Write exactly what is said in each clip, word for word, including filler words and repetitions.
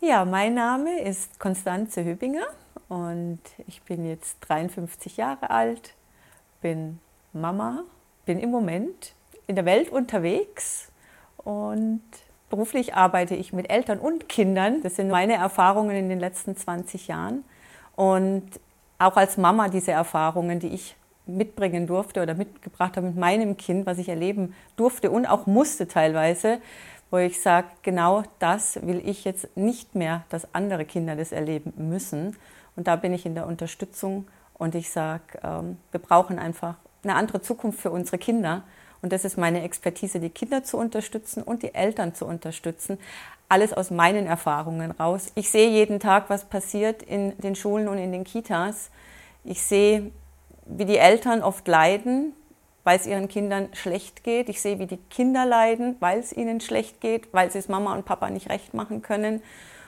Ja, mein Name ist Constanze Hübinger und ich bin jetzt dreiundfünfzig Jahre alt, bin Mama, bin im Moment in der Welt unterwegs und beruflich arbeite ich mit Eltern und Kindern. Das sind meine Erfahrungen in den letzten zwanzig Jahren und auch als Mama diese Erfahrungen, die ich mitbringen durfte oder mitgebracht habe mit meinem Kind, was ich erleben durfte und auch musste teilweise, wo ich sage, genau das will ich jetzt nicht mehr, dass andere Kinder das erleben müssen. Und da bin ich in der Unterstützung und ich sage, ähm, wir brauchen einfach eine andere Zukunft für unsere Kinder. Und das ist meine Expertise, die Kinder zu unterstützen und die Eltern zu unterstützen. Alles aus meinen Erfahrungen raus. Ich sehe jeden Tag, was passiert in den Schulen und in den Kitas. Ich sehe, wie die Eltern oft leiden, weil es ihren Kindern schlecht geht. Ich sehe, wie die Kinder leiden, weil es ihnen schlecht geht, weil sie es Mama und Papa nicht recht machen können.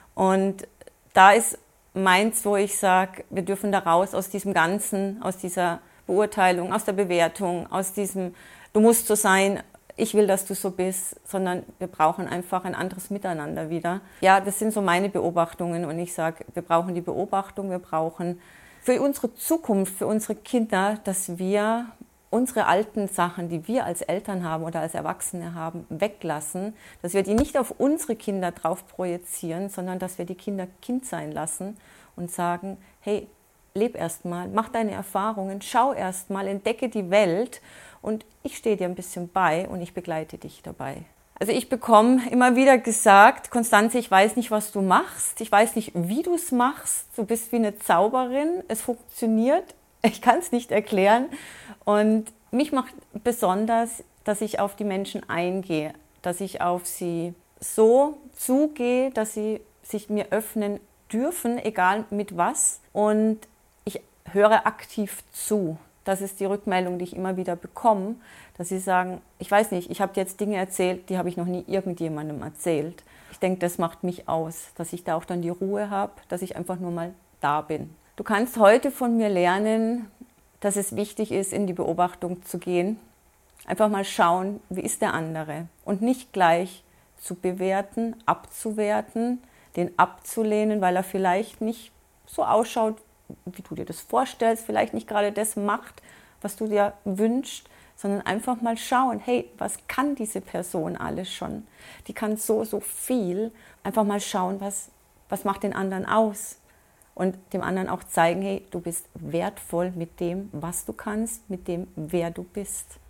Und da ist meins, wo ich sage, wir dürfen da raus aus diesem Ganzen, aus dieser Beurteilung, aus der Bewertung, aus diesem, du musst so sein, ich will, dass du so bist, sondern wir brauchen einfach ein anderes Miteinander wieder. Ja, das sind so meine Beobachtungen und ich sage, wir brauchen die Beobachtung, wir brauchen für unsere Zukunft, für unsere Kinder, dass wir unsere alten Sachen, die wir als Eltern haben oder als Erwachsene haben, weglassen, dass wir die nicht auf unsere Kinder drauf projizieren, sondern dass wir die Kinder Kind sein lassen und sagen, hey, leb erst mal, mach deine Erfahrungen, schau erst mal, entdecke die Welt und ich stehe dir ein bisschen bei und ich begleite dich dabei. Also ich bekomme immer wieder gesagt, Constanze, ich weiß nicht, was du machst, ich weiß nicht, wie du es machst, du bist wie eine Zauberin, es funktioniert, ich kann es nicht erklären. Und mich macht besonders, dass ich auf die Menschen eingehe, dass ich auf sie so zugehe, dass sie sich mir öffnen dürfen, egal mit was. Und ich höre aktiv zu. Das ist die Rückmeldung, die ich immer wieder bekomme, dass sie sagen, ich weiß nicht, ich habe dir jetzt Dinge erzählt, die habe ich noch nie irgendjemandem erzählt. Ich denke, das macht mich aus, dass ich da auch dann die Ruhe habe, dass ich einfach nur mal da bin. Du kannst heute von mir lernen, dass es wichtig ist, in die Beobachtung zu gehen. Einfach mal schauen, wie ist der andere und nicht gleich zu bewerten, abzuwerten, den abzulehnen, weil er vielleicht nicht so ausschaut, wie du dir das vorstellst, vielleicht nicht gerade das macht, was du dir wünschst, sondern einfach mal schauen, hey, was kann diese Person alles schon? Die kann so, so viel. Einfach mal schauen, was, was macht den anderen aus? Und dem anderen auch zeigen, hey, du bist wertvoll mit dem, was du kannst, mit dem, wer du bist.